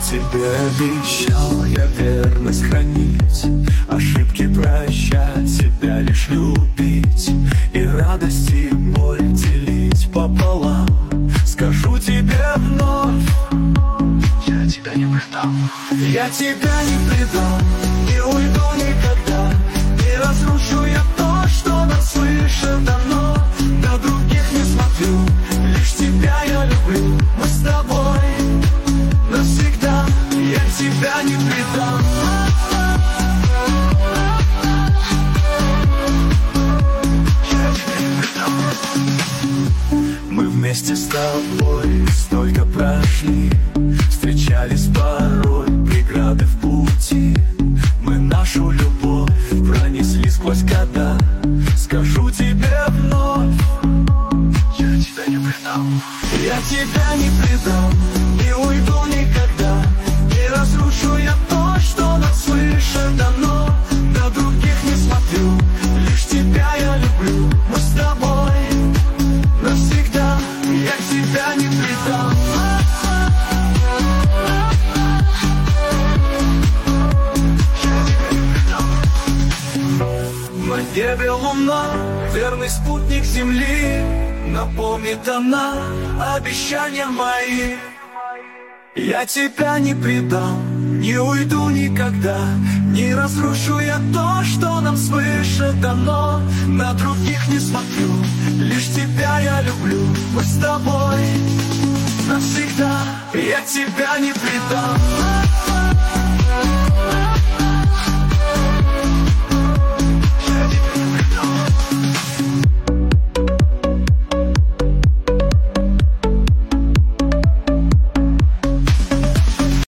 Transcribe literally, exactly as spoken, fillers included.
Тебе обещал я верность хранить, ошибки прощать, себя лишь любить, и радость и боль делить пополам. Скажу тебе вновь: я тебя не предам. Я тебя не предам, не уйду никогда, не разрушу я то, что нам свыше дано. На других не смотрю, лишь тебя я люблю. Мы с тобой навсегда, я тебя не предам. Я тебя не предам. Мы вместе с тобой столько прошли, встречались порой преграды в пути. Мы нашу любовь пронесли сквозь года. Скажу тебе вновь: я тебя не предам. Я тебя не предам, не уйду никогда, не разрушу я то, что нам свыше дано. На других не смотрю, лишь тебя я люблю. Мы с тобой навсегда, я тебя не предам. На небе луна, верный спутник земли, напомнит она обещания мои. Я тебя не предам, не уйду никогда, не разрушу я то, что нам свыше дано. На других не смотрю, лишь тебя я люблю. Мы с тобой навсегда, я тебя не предам.